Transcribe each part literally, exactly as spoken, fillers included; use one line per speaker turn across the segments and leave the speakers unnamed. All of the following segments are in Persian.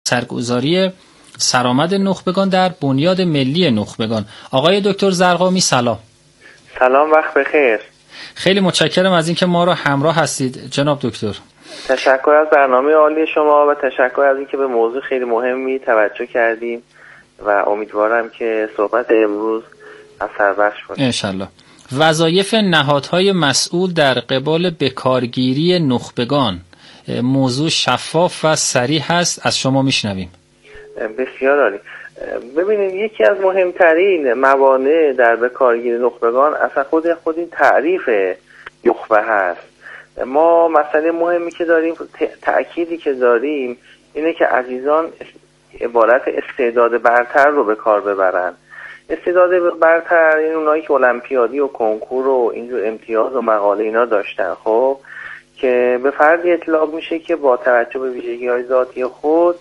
اثرگذاری سرآمد نخبگان در بنیاد ملی نخبگان. آقای دکتر زرقامی سلام.
سلام، وقت بخیر.
خیلی متشکرم از اینکه ما رو همراه هستید جناب دکتر.
تشکر از برنامه عالی شما و تشکر از اینکه به موضوع خیلی مهمی توجه کردیم و امیدوارم که صحبت امروز اثر بخش باشه
انشالله. وظایف نهادهای مسئول در قبال بکارگیری نخبگان موضوع شفاف و صریح هست، از شما میشنویم.
بسیار عالی. ببینید، یکی از مهمترین موانع در بکارگیری نخبگان اصلا خود خود این تعریف نخبه هست. ما مسئله مهمی که داریم، تأکیدی که داریم اینه که عزیزان عبارت استعداد برتر رو به کار ببرن. استعداد برتر یعنی اونایی که المپیادی و کنکور و اینجور امتیاز و مقاله اینا داشتن، خب که به فردی اطلاق میشه که با توجه به ویژگی‌های ذاتی خود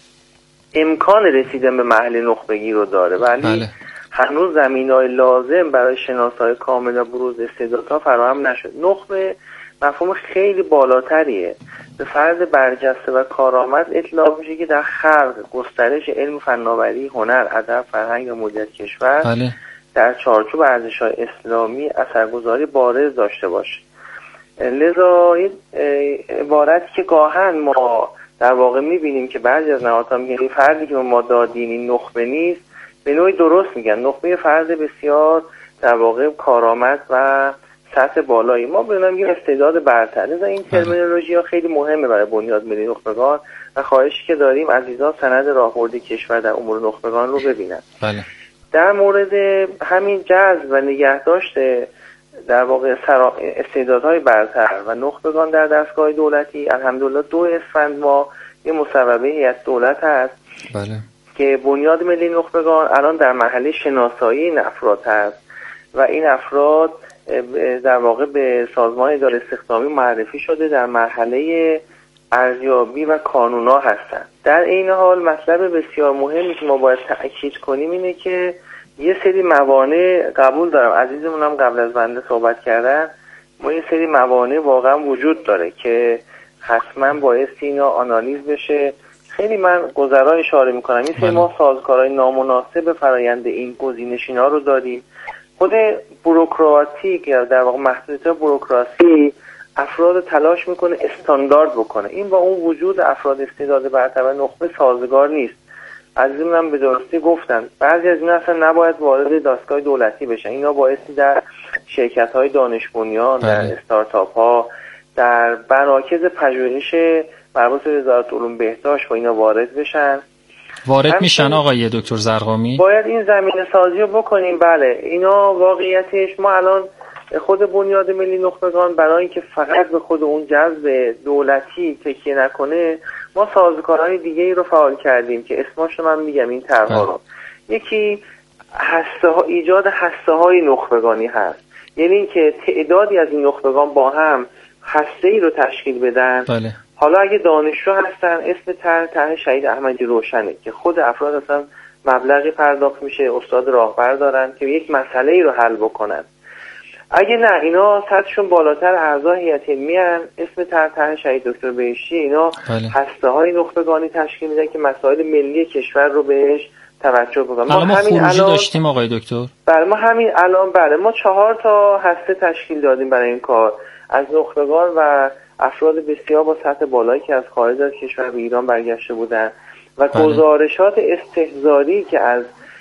امکان رسیدن به محل نخبگی رو داره، ولی بله. هنوز زمینه‌های لازم برای شناسایی کامل و بروز استعدادها فراهم نشد. نخبه مفهوم خیلی بالاتریه. به فرد برجسته و کارآمد اطلاق میشه که در خلق، گسترش علم، فناوری، هنر، ادب، فرهنگ و مدیریت کشور بله. در چارچوب ارزش‌های اسلامی اثرگذاری بارز داشته باشه. لذا این عبارتی که گاهن ما در واقع میبینیم که بعضی از نهادها میگن این فردی که ما دادیم این نخبه نیست، به نوعی درست میگن. نخبه فرد بسیار در واقع کارآمد و سطح بالایی، ما به نام استعداد برتر. لذا این ترمینولوژی ها خیلی مهمه برای بنیاد ملی نخبگان و خواهشی که داریم عزیزان سند راهبردی کشور در امور نخبگان رو ببینن.
بله.
در مورد همین جذب و نگهداشت در واقع استعدادهای برتر و نخبگان در دستگاه دولتی، الحمدلله دو اسفند ما یه مصوبه هیئت دولت هست
بله.
که بنیاد ملی نخبگان الان در مرحله شناسایی این افراد هست و این افراد در واقع به سازمان اداره استخدامی معرفی شده، در مرحله ارزیابی و کانونا هستند. در این حال مطلب بسیار مهمی که ما باید تأکید کنیم اینه که یه سری موانع قبول دارم، عزیزمون هم قبل از بنده صحبت کردن، ما یه سری موانع واقعا وجود داره که حتما باید اینا آنالیز بشه. خیلی من گذرا اشاره میکنم، این سری ما سازگارهای نامناسب فرایند این گزینشینا رو داریم. خود بوروکراتیک یا در واقع محدودیت بوروکراسی افراد تلاش میکنه استاندارد بکنه. این با اون وجود افراد استعداد برتر و نخبه سازگار نیست. عزیزم هم به درستی گفتن بعضی از اینا اصلا نباید وارد دستگاه دولتی بشن. اینا بایستی در شرکت‌های دانش بنیان، در استارتاپ ها، در مراکز پژوهش مربوط به وزارت علوم بهداشت با اینا وارد بشن.
وارد میشن آقای دکتر زرقامی؟
باید این زمینه سازی رو بکنیم. بله، اینا واقعیتش ما الان خود بنیاد ملی نخبگان برای اینکه فقط به خود اون جذب دولتی تکیه نکنه، ما سازوکارهای دیگه ای رو فعال کردیم که اسمش رو من میگم این طرح‌ها رو. یکی هسته ها، ایجاد هسته های نخبگانی هست، یعنی اینکه تعدادی از این نخبگان با هم هسته ای رو تشکیل بدن.
بله.
حالا اگه دانشجو هستن اسم طرح طرح شهید احمدی روشنه که خود افراد اصلا مبلغی پرداخت میشه، استاد راهبر دارن که یک مسئله ای رو حل بکنن. اگه نه اینا سطحشون بالاتر، اعضای هیئت علمی ان، اسم طرح طرح شهید دکتر بهشتی، اینا
بله.
هسته های نخبگانی تشکیل میدن که مسائل ملی کشور رو بهش توجه بکنن.
ما, ما همین الان داشتیم آقای دکتر.
بله، ما همین الان بله ما چهار تا هسته تشکیل دادیم برای این کار از نخبگان و افراد بسیار با سطح بالایی که از خارج از کشور به ایران برگشته بودن و بله. گزارشات استحضاری که از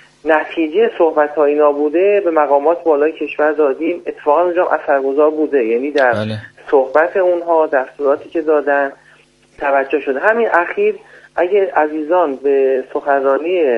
نتیجه صحبت‌های اینا بوده به مقامات بالای کشور دادیم. اتفاقا اونجا اثرگذار بوده، یعنی در
بله.
صحبت اونها، دستوراتی که دادن توجه شده. همین اخیر اگه عزیزان به سخنرانی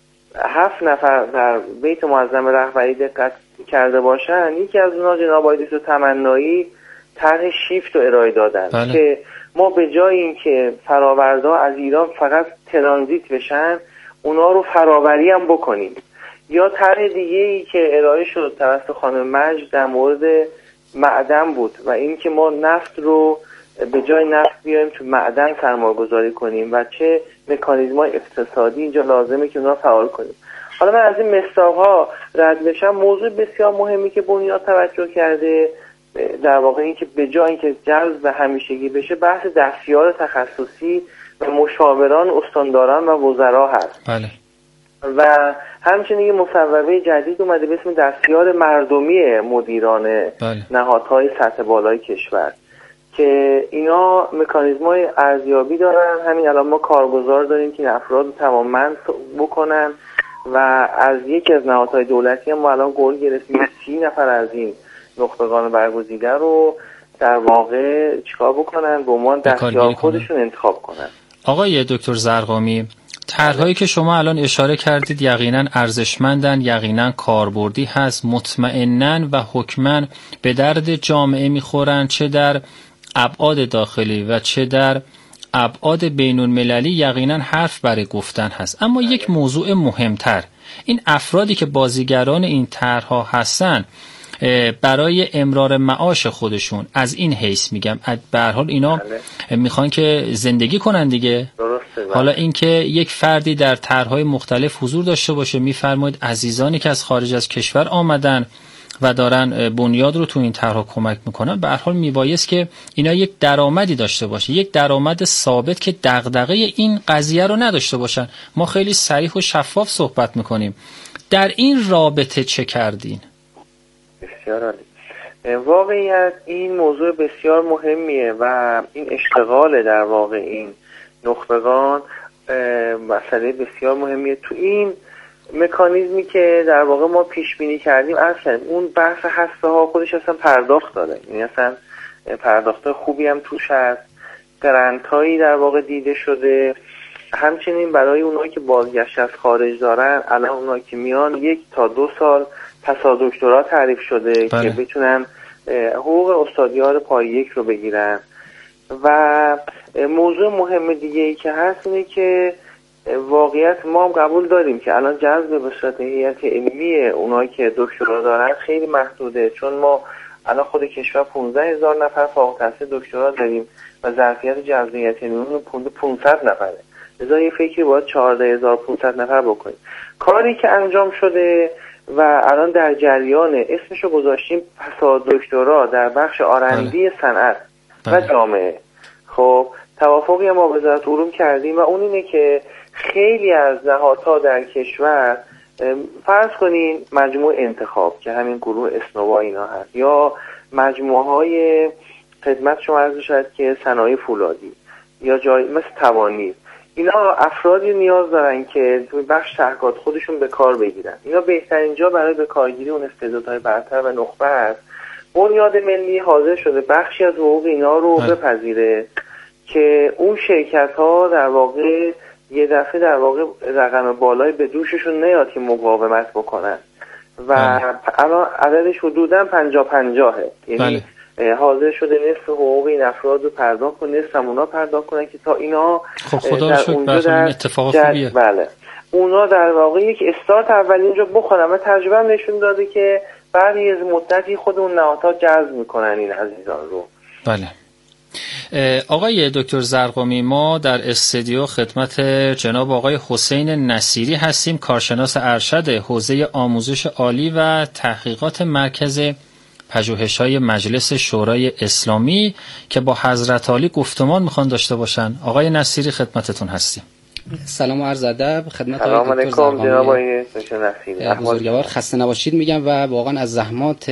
هفت نفر در بیت معظم رهبری دقت کرده باشن، یکی از اونها جناب آقای دکتر تمنایی طرح شیفت رو ارائه دادن
بله.
که ما به جای اینکه فراوردها از ایران فقط ترانزیت بشن، اونا رو فراوری هم بکنیم. یا طرح دیگه ای که ارائه شد توسط خانم مجد در مورد معدن بود و این که ما نفت رو به جای نفت بیایم تو معدن سرمایه‌گذاری کنیم و چه مکانیزم‌های اقتصادی اینجا لازمه که اونا فعال کنیم. حالا من از این مصداق‌ها رد بشم، موضوع بسیار مهمی که بنیاد توجه کرده در واقع این که به جای اینکه جذب همیشگی بشه، بحث دستیار تخصصی و مشاوران استانداران و وزرا هست.
بله.
و همچنین یه مصوبه جدید اومده به اسم دستیار مردمی مدیران
بله.
نهادهای سطح بالای کشور که اینا مکانیزم‌های ارزیابی دارن. همین الان ما کارگزار داریم که افراد توانمند بکنن و از یکی از نهادهای دولتی هم ما الان قول گرفتیم سی نفر از این نخبگان برگزیده رو در واقع چیکار بکنن، به عنوان دستیار خودشون انتخاب کنن.
آقای دکتر زرقامی، طرح‌هایی که شما الان اشاره کردید یقینا ارزشمندن، یقینا کاربردی هست، مطمئناً و حتماً به درد جامعه میخورن، چه در ابعاد داخلی و چه در ابعاد بین المللی یقینا حرف برای گفتن هست. اما یک موضوع مهمتر، این افرادی که بازیگران این طرح‌ها هستن برای امرار معاش خودشون، از این حیث میگم، به هر حال اینا میخوان که زندگی کنن دیگه.
درسته.
حالا اینکه یک فردی در طرح‌های مختلف حضور داشته باشه، میفرمایید عزیزانی که از خارج از کشور آمدن و دارن بنیاد رو تو این طرح‌ها کمک میکنن، به هر حال میبایست که اینا یک درآمدی داشته باشه، یک درآمد ثابت که دغدغه این قضیه رو نداشته باشن. ما خیلی صریح و شفاف صحبت میکنیم. در این رابطه چه کردین؟
بسیار عالی. واقعیت این موضوع بسیار مهمیه و این اشتغال در واقع این نخبگان مسئله بسیار مهمیه. تو این مکانیزمی که در واقع ما پیش بینی کردیم اصلا اون بحث هسته ها خودش اصلا پرداخت داره، یعنی اصلا پرداخت خوبی هم توش هست، گرانت هایی در واقع دیده شده. همچنین برای اونایی که بازگشت از خارج دارن، الان اونایی که میان یک تا دو سال پسا دکترا تعریف شده بله. که بتونن حقوق استادیار پای یک رو بگیرن. و موضوع مهم دیگه ای که هست اینه که واقعیت ما هم قبول داریم که الان جذب به صورت هیئت علمی اونایی که دکترا دارن خیلی محدوده، چون ما الان خود کشور پانزده هزار نفر فارغ التحصیل دکترا داریم و ظرفیت جذب هیئت علمی پانصد نفره. لذا یه فکری باید چهارده هزار و پانصد نفر بکنیم. کاری که انجام شده و الان در جریان اسمشو گذاشتیم پسا دکترا در بخش آرندی صنعت و جامعه. خب توافقی ما با وزارت علوم کردیم و اون اینه که خیلی از نهادها در کشور فرض کنین مجموعه انتخاب که همین گروه اسنوا اینا هست، یا مجموعه های خدمت شما عرض شد که صنایع فولادی یا جای مثل توانیر، اینا افرادی نیاز دارن که توی بخش تحقیقات خودشون به کار بگیرن. اینا بهترین جا برای به کارگیری اون استعدادهای برتر و نخبه است. بنیاد ملی حاضر شده بخشی از حقوق اینا رو بپذیره که اون شرکت ها در واقع یه دفعه در واقع رقم بالای به دوششون نیاد که مقاومت بکنن و الان عددش حدوداً پنجاه پنجاهه، یعنی حاضر شده نصف حقوق این افراد رو پرداخت کنن، نصف هم اونا پرداخت کنن که تا اینا
خب خدا رو شکر در اتفاق خوبیه.
بله اونا در واقع یک استارت اولی اینجا بخورن و تجربه نشون داده که بعد از مدتی خود اون نهادها جذب میکنن این عزیزان رو.
بله. آقای دکتر زرقامی، ما در استودیو خدمت جناب آقای حسین نصیری هستیم، کارشناس ارشد حوزه آموزش عالی و تحقیقات مرکز پژوهش‌های مجلس شورای اسلامی که با حضرت عالی گفتمان میخوان داشته باشن. آقای نصیری خدمتتون هستیم.
سلام و عرض ادب خدمت
آقای دکتر زرقامی جناب آقای نصیری.
بزرگوار خسته نباشید میگم و واقعا از زحمات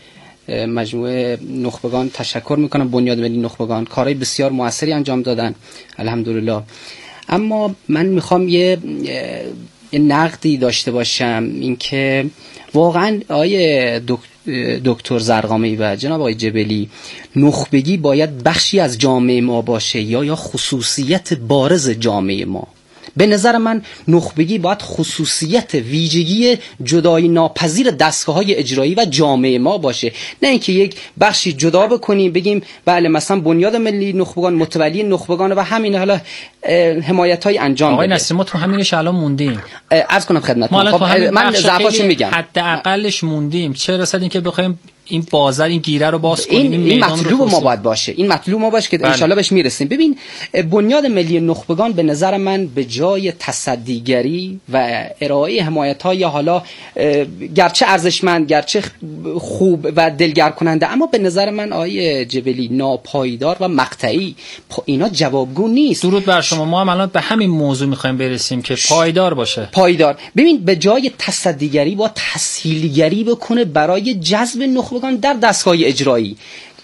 مجموعه نخبگان تشکر میکنم. بنیاد ملی نخبگان کارهای بسیار موثری انجام دادن الحمدلله. اما من میخوام یه, یه نقدی داشته باشم، اینکه واقعا آیه دکتر زرقامی و جناب آقای جبلی، نخبگی باید بخشی از جامعه ما باشه یا یا خصوصیت بارز جامعه ما. به نظر من نخبگی باید خصوصیت ویژگی جدایی ناپذیر دستگاه‌های اجرایی و جامعه ما باشه، نه اینکه یک بخشی جدا بکنیم بگیم بله مثلا بنیاد ملی نخبگان متولی نخبگان و همین حالا حمایت‌های انجام بده.
آقای نصیری ما تو همینش الان موندیم.
عرض کنم خدمتتون خب من ضعفاشو میگم.
حداقلش موندیم، چه رسد اینکه بخوایم این بازار این گیره رو باز کنیم،
این, این مطلوب ما باید باشه، این مطلوب ما باشه که بله. انشالله بهش میرسیم. ببین بنیاد ملی نخبگان به نظر من به جای تصدیگری و ارائه حمایت‌های حالا گرچه ارزشمند گرچه خوب و دلگرم کننده، اما به نظر من آیه جبلی ناپایدار و مقطعی، اینا جوابگو نیست.
درود بر شما. ما هم الان به همین موضوع میخوایم برسیم که پایدار باشه.
پایدار. ببین به جای تصدیگری با تسهیلگری بکنه برای جذب نخبگان در دستگاه اجرایی.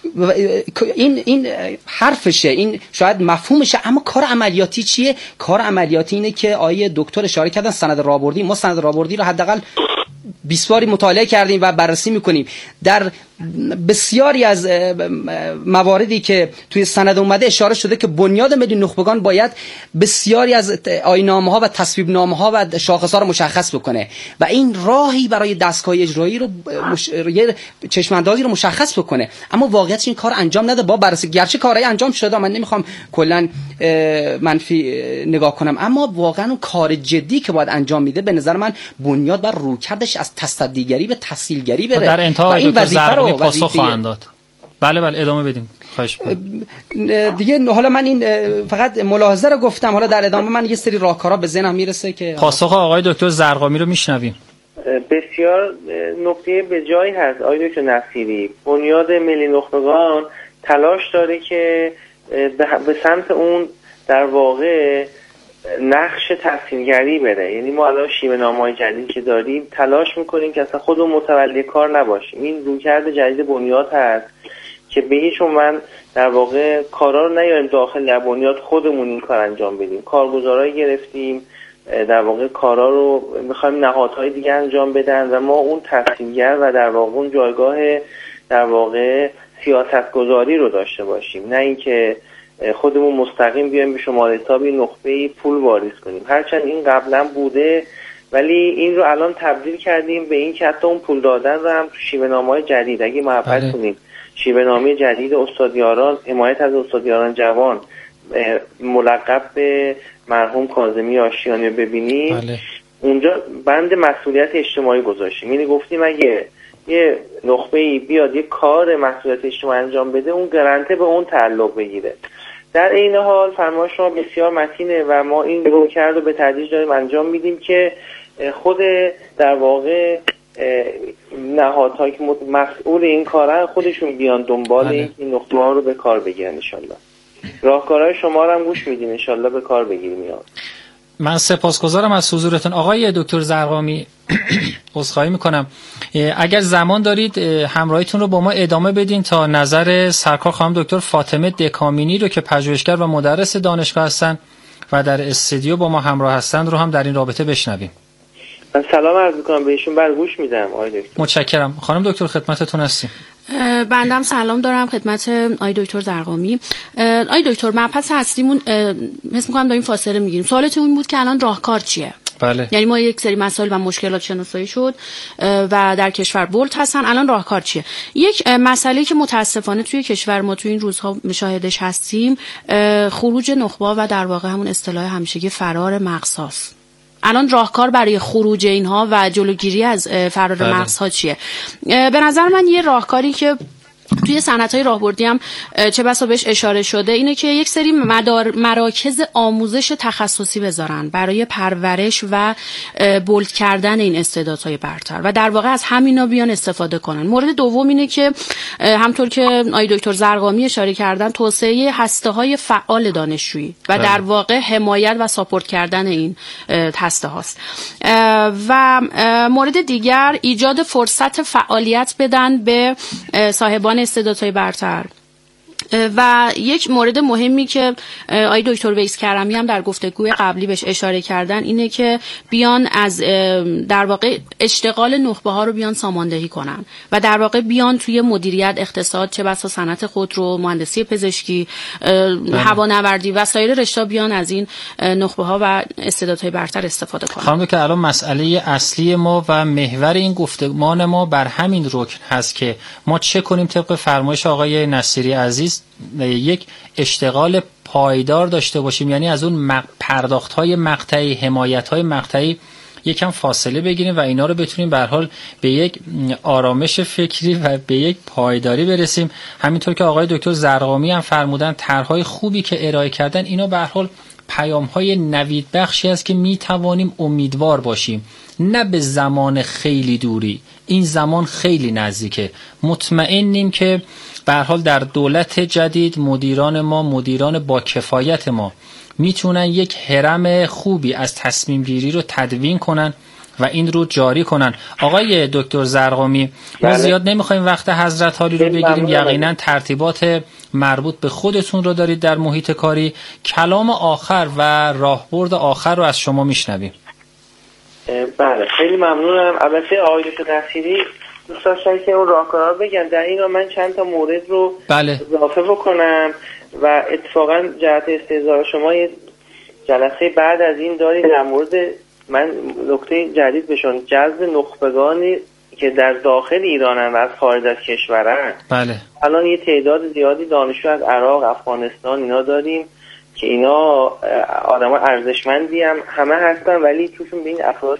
این این حرفشه، این شاید مفهومشه، اما کار عملیاتی چیه؟ کار عملیاتی اینه که آیه دکتر اشاره کردن سند راهبردی. ما سند راهبردی رو حداقل بیست باری مطالعه کردیم و بررسی میکنیم. در بسیاری از مواردی که توی سند اومده اشاره شده که بنیاد ملی نخبگان باید بسیاری از آیین‌نامه‌ها و تصویب‌نامه‌ها و شاخص‌ها رو مشخص بکنه و این راهی برای دستگاه اجرایی رو مش... یه چشم‌اندازی رو مشخص بکنه، اما واقعیتش این کار انجام نده. با بررسی گرچه کارهای انجام شده، من نمیخوام کلا منفی نگاه کنم، اما واقعا اون کار جدی که باید انجام میده به نظر من بنیاد بر روکردش از تصدیگری به تسهیلگری بره.
در انتهای این وظیفه رو پاسخ خواهند داد. بله بله ادامه بدیم. خواهش می‌کنم.
دیگه حالا من این فقط ملاحظه رو گفتم، حالا در ادامه من یه سری راهکارا به ذهنم میرسه که
پاسخ آقای دکتر زرقامی رو میشنویم.
بسیار نکته به جایی هست آقای دکتر نصیری. بنیاد ملی نخبگان تلاش داره که به سمت اون در واقع نقش تسهیلگری بره. یعنی ما الان شیوه نامه‌های جدیدی که داریم تلاش میکنیم که اصلا خودمون متولی کار نباشیم. این رویکرد جدید بنیاد هست که به هیچ عنوان در واقع کارا رو نیاریم داخل در بنیاد خودمون این کار انجام بدیم. کارگزارایی گرفتیم در واقع کارا رو میخوایم نهادهای دیگه انجام بدن و ما اون تسهیلگر و در واقع اون جایگاه در واقع سیاستگذاری رو داشته باشیم، نه اینکه خودمون مستقیم بیایم به شماره حساب نخبه پول واریز کنیم. هرچند این قبلا بوده ولی این رو الان تبدیل کردیم به این که حتی اون پول دادن رو هم تو شیوه نامه‌های جدید اگه محبت کنیم، شیوه نامه جدید استادیاران، حمایت از استادیاران جوان ملقب به مرحوم کاظمی آشیانی رو ببینیم، بله. اونجا بند مسئولیت اجتماعی گذاشتیم. یعنی گفتیم اگه یه نخبه‌ای بیاد یه کار مسئولیت اجتماعی انجام بده اون گارانته به اون تعلق بگیره. در این حال فرمایش شما بسیار متینه و ما این رویکرد رو به تدریج داریم انجام میدیم که خود در واقع نهادهایی که مسئول این کارن خودشون بیان دنبال بله. این نقطه ها رو به کار بگیرن. انشالله راهکارهای شما رو هم گوش میدیم، انشالله به کار بگیریم.
من سپاسگزارم از حضورتون آقای دکتر زرقامی. عذرخواهی میکنم اگر زمان دارید همراهیتون رو با ما ادامه بدین تا نظر سرکار خانم دکتر فاطمه دکامینی رو که پژوهشگر و مدرس دانشگاه هستن و در استودیو با ما همراه هستند رو هم در این رابطه بشنویم.
من سلام عرض میکنم بهشون، بر گوش میدم آقای دکتر.
متشکرم. خانم دکتر خدمتتون هستیم.
بندم سلام دارم خدمت آقای دکتر زرقامی. آقای دکتر مبحث اصلیمون حس می‌کنم داریم فاصله میگیریم. سوالتون این بود که الان راهکار چیه؟
بله.
یعنی ما یک سری مسائل و مشکلات شناسایی شد و در کشور بولد هستن، الان راهکار چیه؟ یک مسئله که متاسفانه توی کشور ما توی این روزها مشاهدش هستیم خروج نخبه‌ها و در واقع همون اصطلاح همیشگی فرار مغزهاست. الان راهکار برای خروج اینها و جلوگیری از فرار بله. مغزها چیه؟ به نظر من یه راهکاری که توی صنعت‌های راهبردی هم چه بسا بهش اشاره شده اینه که یک سری مدار مراکز آموزش تخصصی بذارن برای پرورش و بولد کردن این استعدادهای برتر و در واقع از همینا بیان استفاده کنن. مورد دوم اینه که همطور که آقای دکتر زرقامی اشاره کردن توسعه هسته‌های فعال دانشجویی و در واقع حمایت و ساپورت کردن این هسته هاست. و مورد دیگر ایجاد فرصت فعالیت بدن به صاحبان استعدادهای برتر. و یک مورد مهمی که آقای دکتر ویس کرمی هم در گفتگوی قبلی بهش اشاره کردن اینه که بیان از در واقع اشتغال نخبه ها رو بیان ساماندهی کنن و در واقع بیان توی مدیریت، اقتصاد، چه بسا صنعت خودرو، مهندسی پزشکی، هوانوردی و سایر رشته بیان از این نخبه ها و استعدادهای برتر استفاده کنن.
خانم که الان مسئله اصلی ما و محور این گفتمان ما بر همین رکن هست که ما چه کنیم طبق فرمایش آقای نصیری عزیز یک اشتغال پایدار داشته باشیم، یعنی از اون پرداخت‌های مقطعی، حمایت‌های مقطعی یکم فاصله بگیریم و اینا رو بتونیم به هر حال به یک آرامش فکری و به یک پایداری برسیم. همینطور که آقای دکتر زرقامی هم فرمودن طرح‌های خوبی که ارائه کردن اینا به هر حال پیام‌های نوید بخشی است که می توانیم امیدوار باشیم، نه به زمان خیلی دوری، این زمان خیلی نزدیکه. مطمئنیم که به هر حال در دولت جدید مدیران ما، مدیران با کفایت ما میتونن یک هرم خوبی از تصمیم گیری رو تدوین کنن و این رو جاری کنن. آقای دکتر زرقامی، ما زیاد نمیخوایم وقت حضرت عالی رو بگیریم، یقینا ترتیبات مربوط به خودتون رو دارید در محیط کاری. کلام آخر و راهبرد آخر رو از شما میشنویم.
بله خیلی ممنونم. البته آقای دکتر نصیری دوست داشتن که اون راهکارها رو بگن، در این من چند تا مورد رو
بله.
اضافه بکنم و اتفاقا جهت استحضار شما یه جلسه بعد از این دارید در مورد من نکته جدید بشون جذب نخبگانی که در داخل ایرانن و از خارج از کشورن.
بله.
الان یه تعداد زیادی دانشجو از عراق، افغانستان اینا داریم که اینا آدم‌ها ارزشمندی هم همه هستن، ولی توشون به این افراد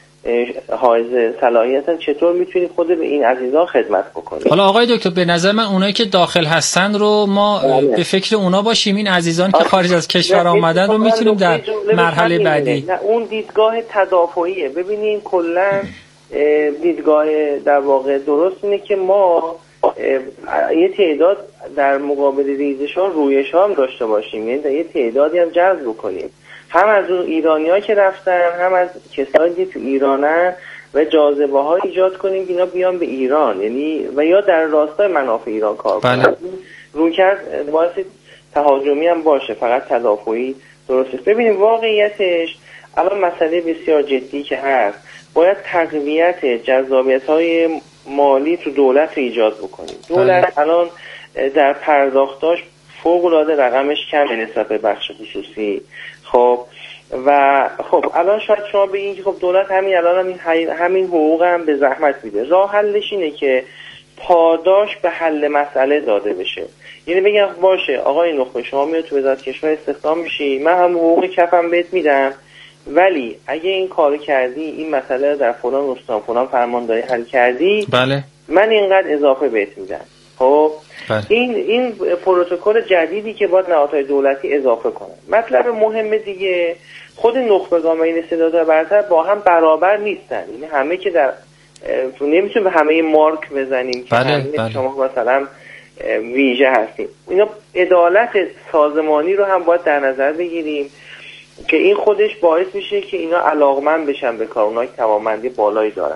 حائز صلاحیتن. چطور میتونید خود به این عزیزان خدمت بکنید؟
حالا آقای دکتر به نظر من اونایی که داخل هستن رو ما بله. به فکر اونا باشیم. این عزیزان که خارج از کشور آمدن رو میتونیم در مرحله بعدی.
نه اون دیدگاه تدافعیه. ببینین کلا دیدگاه در واقع درست اینه که ما یه تعداد در مقابل ریزش‌ها رویش‌ها هم داشته باشیم، یعنی یه تعدادی هم جذب کنیم، هم از اون ایرانی‌ها که رفتن، هم از کسایی که تو ایرانن و جاذبه‌ها ایجاد کنیم که اینا بیان به ایران، یعنی و یا در راستای منافع ایران کار کنن. بله. رویکرد باعث تهاجمی هم باشه، فقط تدافعی درسته. ببینیم واقعیتش الان مسئله بسیار جدی که هست، باید تقویت جذابیت‌های مالی تو دولت رو ایجاد بکنیم. دولت الان در پرداختاش فوق‌العاده رقمش کمه نسبت به بخش خصوصی. خب و خب الان شاید شما بگین که خب دولت همین الان همین, همین حقوق هم به زحمت میده. راه حلش اینه که پاداش به حل مسئله داده بشه. یعنی بگم باشه آقای نخبه شما میاد تو وزارت کشور استخدام میشی، من هم حقوق کفم بهت میدم، ولی اگه این کارو کردی، این مسئله در فلان استان فلان فرمانداری حل کردی،
بله.
من اینقدر اضافه بهت میدم. خب بله. این این پروتکل جدیدی که باید نهادهای دولتی اضافه کنن. مطلب مهم دیگه، خود نخبگان و این استعدادهای برتر با هم برابر نیستن. یعنی همه که در نمیتونیم به همه مارک بزنیم که
بله.
همه
بله.
شما مثلا ویژه هستیم. اینا عدالت سازمانی رو هم باید در نظر بگیریم که این خودش باعث میشه که اینا علاقمند بشن به کار، اونایی که توانمندی بالایی دارن.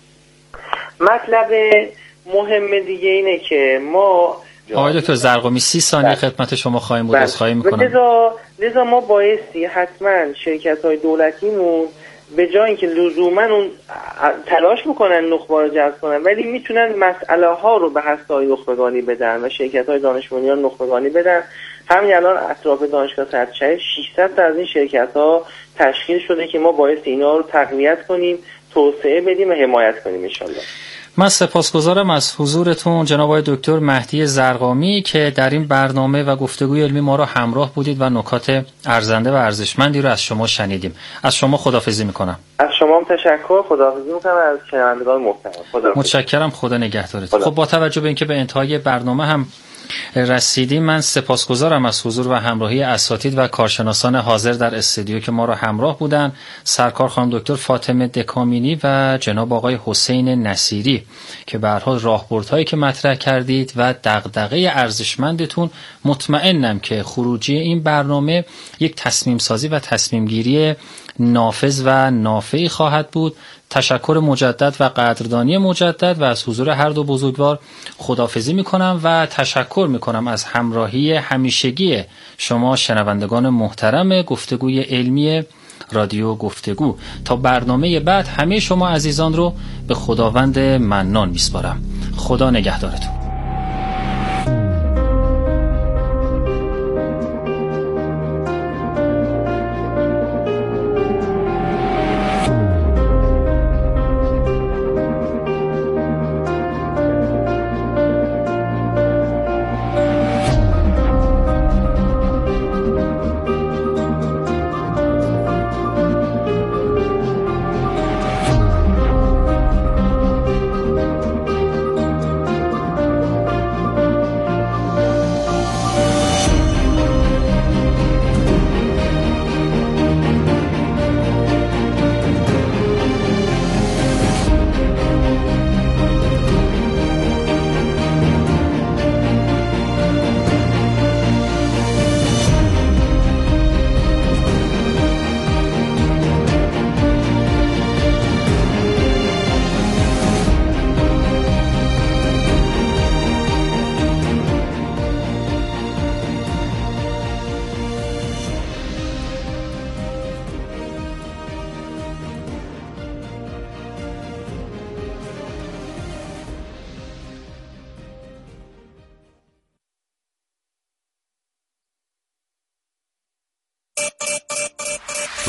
مطلب مهم دیگه اینه که ما
آقای دکتر زرقامی سی ثانیه خدمت شما خواهیم بود، عذرخواهی میکنم.
لذا لذا ما بایستی حتما شرکت‌های دولتیمون به جای اینکه لزوما اون تلاش میکنن نخبه رو جذب کنن، ولی میتونن مسئله ها رو به هسته‌های نخبگانی بدن و شرکت‌های دانش بنیان نخبگانی بدن. همین الان اطراف دانشگاه صدر شهید ششصد تا از این شرکت‌ها تشکیل شده که ما بایستی اینا رو تقویت کنیم، توسعه بدیم و حمایت کنیم ان شاءالله.
من سپاسگزارم از حضورتون جناب آقای دکتر مهدی زرقامی که در این برنامه و گفتگوی علمی ما را همراه بودید و نکات ارزنده و ارزشمندی رو از شما شنیدیم. از شما خداحافظی میکنم.
از شما هم تشکر، خداحافظی میکنم از شنوندگان محترم. خدا
متشکرم، خدا نگهدارتون. خب با توجه به اینکه به انتهای برنامه هم رسیدیم، من سپاسگزارم از حضور و همراهی اساتید و کارشناسان حاضر در استودیو که ما را همراه بودند، سرکار خانم دکتر فاطمه دکامینی و جناب آقای حسین نصیری که به هر حال راهبردهایی که مطرح کردید و دغدغه ارزشمندتون، مطمئنم که خروجی این برنامه یک تصمیم سازی و تصمیم گیری نافذ و نافعی خواهد بود. تشکر مجدد و قدردانی مجدد و از حضور هر دو بزرگوار خداحافظی میکنم و تشکر میکنم از همراهی همیشگی شما شنوندگان محترم گفتگوی علمی رادیو گفتگو. تا برنامه بعد همه شما عزیزان رو به خداوند منان میسپارم. خدا نگهدارتون.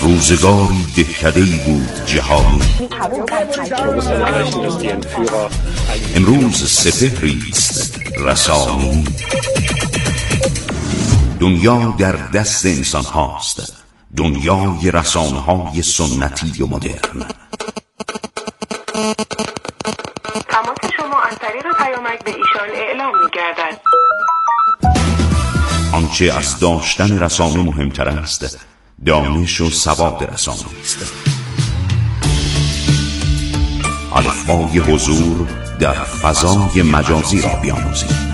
روزگاری دهکده‌ای بود جهانی، امروز سپهری است رسانی. دنیا در دست انسان هاست، دنیای رسانه های سنتی و مدرن.
تماس شما از طریق پیامک به ایشان اعلام می گردد.
آنچه از داشتن رسانه مهمتر است، دانش و سواد رسانه است. الفبای حضور در فضای مجازی را بیاموزید.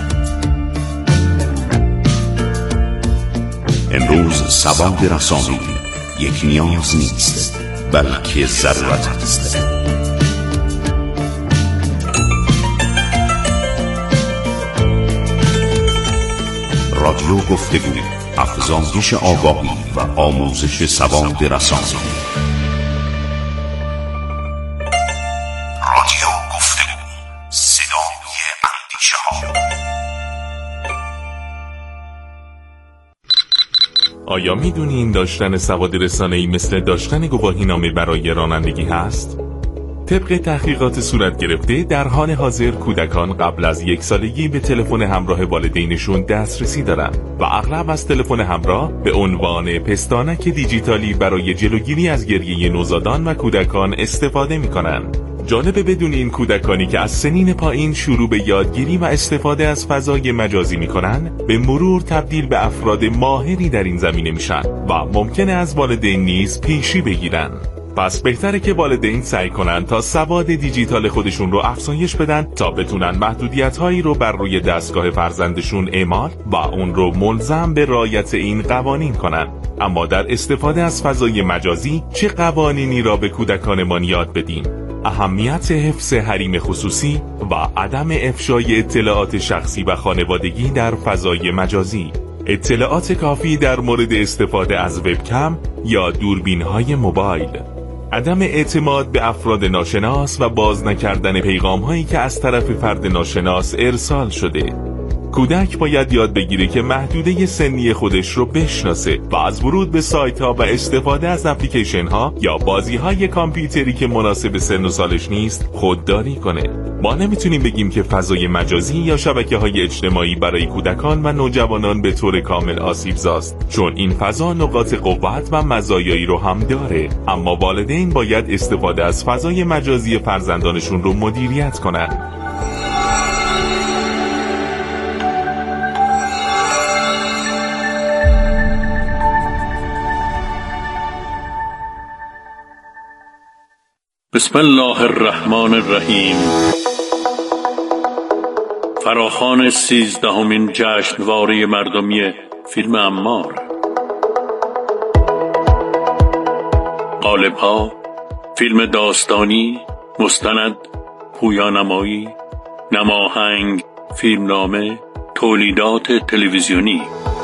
امروز سواد رسانه‌ای یک نیاز نیست، بلکه ضرورت است. رادیو گفتگو، افزایش آگاهی و آموزش سواد رسانه‌ای. رادیو گفتگو، صدای اندیشه ها.
آیا میدونین داشتن سواد رسانه‌ای مثل داشتن گواهینامه برای رانندگی هست؟ طبق تحقیقات صورت گرفته در حال حاضر کودکان قبل از یک سالگی به تلفن همراه والدینشون دسترسی دارن و اغلب از تلفن همراه به عنوان پستانک دیجیتالی برای جلوگیری از گریه نوزادان و کودکان استفاده میکنن. جالبه بدونین کودکانی که از سنین پایین شروع به یادگیری و استفاده از فضای مجازی میکنن به مرور تبدیل به افراد ماهری در این زمینه میشن و ممکنه از والدین نیز پیشی بگیرن. پس بهتره که والدین سعی کنن تا سواد دیجیتال خودشون رو افزایش بدن تا بتونن محدودیت‌هایی رو بر روی دستگاه فرزندشون اعمال و اون رو ملزم به رعایت این قوانین کنن. اما در استفاده از فضای مجازی چه قوانینی را به کودکانمان یاد بدیم؟ اهمیت حفظ حریم خصوصی و عدم افشای اطلاعات شخصی و خانوادگی در فضای مجازی، اطلاعات کافی در مورد استفاده از وبکم یا دوربین‌های موبایل، عدم اعتماد به افراد ناشناس و باز نکردن پیغام‌هایی که از طرف فرد ناشناس ارسال شده. کودک باید یاد بگیره که محدوده سنی خودش رو بشناسه و از ورود به سایت ها و استفاده از اپلیکیشن ها یا بازی های کامپیوتری که مناسب سن و سالش نیست خودداری کنه. ما نمیتونیم بگیم که فضای مجازی یا شبکه های اجتماعی برای کودکان و نوجوانان به طور کامل آسیبزاست، چون این فضا نقاط قوت و مزایایی رو هم داره، اما والدین باید استفاده از فضای مجازی فرزندانشون رو مدیریت کنن.
بسم الله الرحمن الرحیم. فراخوان سیزدهمین جشنواره مردمی فیلم عمار. قالب‌ها: فیلم داستانی، مستند، پویانمایی، نماهنگ، فیلمنامه، تولیدات تلویزیونی.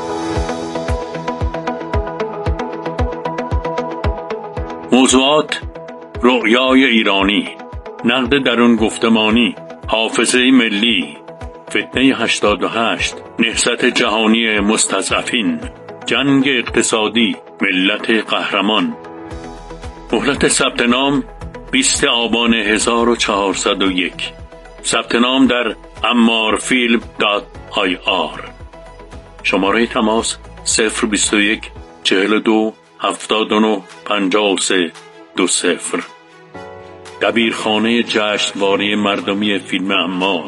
موضوعات: رؤیای ایرانی، نقد درون گفتمانی، حافظه ملی، فتنه هشتاد و هشت، نهضت جهانی مستضعفین، جنگ اقتصادی، ملت قهرمان. مهلت ثبت نام بیست آبان هزار و چهارصد و یک. ثبت نام در عمارفیلم دات آی آر. شماره تماس صفر بیست و یک چهل و دو هفتاد و نه پنجاه و سه دو صفر. دبیرخانه جشنواره مردمی فیلم عمار.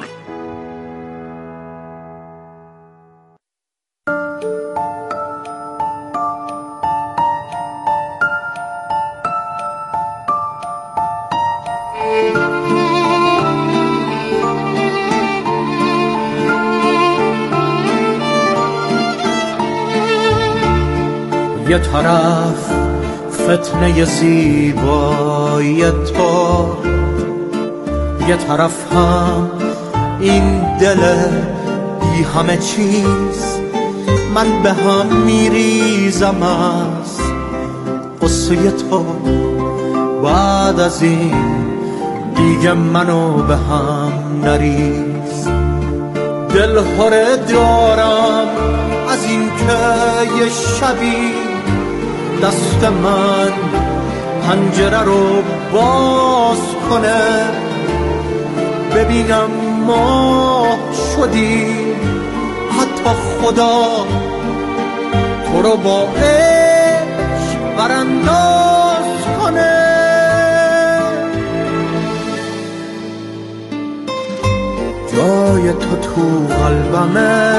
یه طرف فتنه زیبایی تو، یه طرف هم این دل بی همه چیز. من به هم میریزم از قصه تو، بعد از این دیگه منو به هم نریز. دل هره دارم از این که یه شبی دست من پنجره رو باز کنه، ببینم ما شدیم حتی خدا تو رو با عشق برانداز کنه. جای تو تو قلبمه،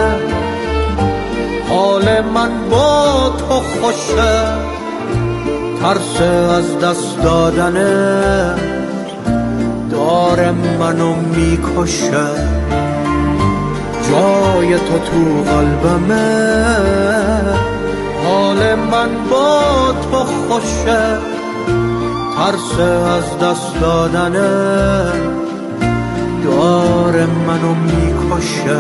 حال من با تو خوشه، ترس از دست دادنه داره منو میکشه. جای تو تو قلبمه، حال من با تو خوشه، ترس از دست دادنه داره منو میکشه.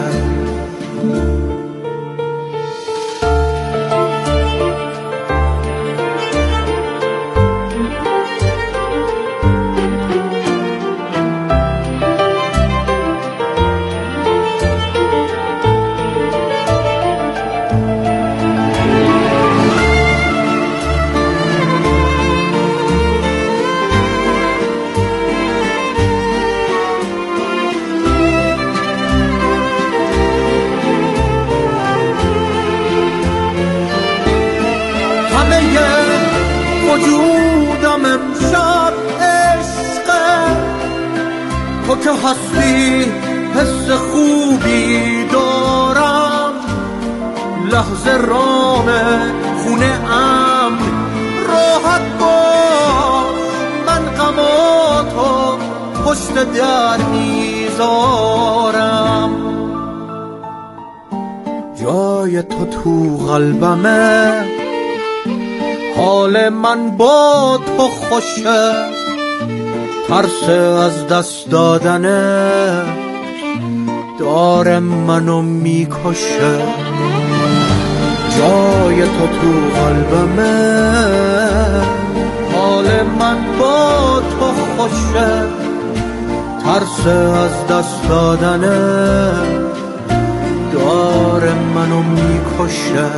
تو که هستی حس خوبی دارم، لحظه رامه خونه ام راحت باش، من غماتو پشت در میذارم. جای تو تو قلبمه، حال من با تو خوشه، ترس از دست دادنه داره منو میکشه. جای تو تو قلبمه، حال من با تو خوشه، ترس از دست دادنه داره منو میکشه.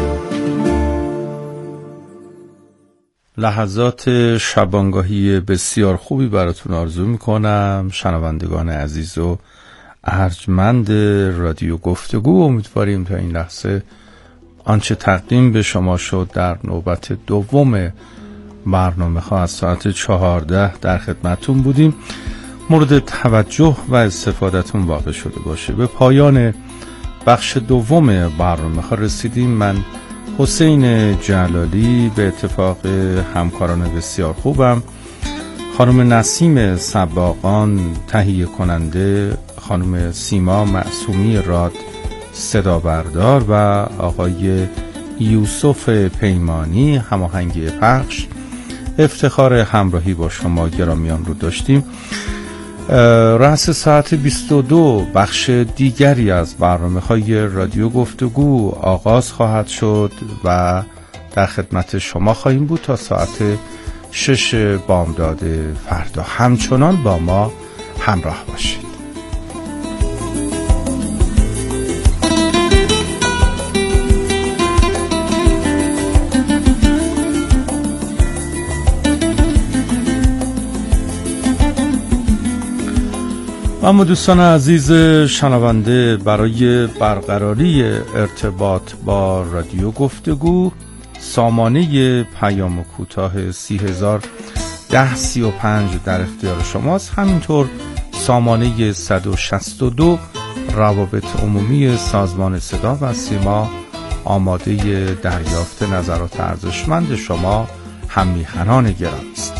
لحظات شبانگاهی بسیار خوبی براتون آرزو میکنم شنوندگان عزیز و ارجمند رادیو گفتگو. امیدواریم تا این لحظه آنچه تقدیم به شما شد در نوبت دوم برنامه ها از ساعت چهارده در خدمتون بودیم، مورد توجه و استفادهتون واقع شده باشه. به پایان بخش دوم برنامه ها رسیدیم. من حسین جلالی به اتفاق همکاران بسیار خوبم، خانم نسیم سباقان تهیه کننده، خانم سیما معصومی راد صدا بردار و آقای یوسف پیمانی هماهنگی پخش، افتخار همراهی با شما گرامیان رو داشتیم. رأس ساعت بیست و دو بخش دیگری از برنامه‌های رادیو گفتگو آغاز خواهد شد و در خدمت شما خواهیم بود تا ساعت شش بامداد فردا. همچنان با ما همراه باشید. اما دوستان عزیز شنونده، برای برقراری ارتباط با رادیو گفتگو سامانه پیام کوتاه سی هزار ده سی و پنج در اختیار شماست. همینطور سامانه صد و شصت و دو روابط عمومی سازمان صدا و سیما آماده دریافت نظرات ارزشمند شما هم میهنان گرامی است.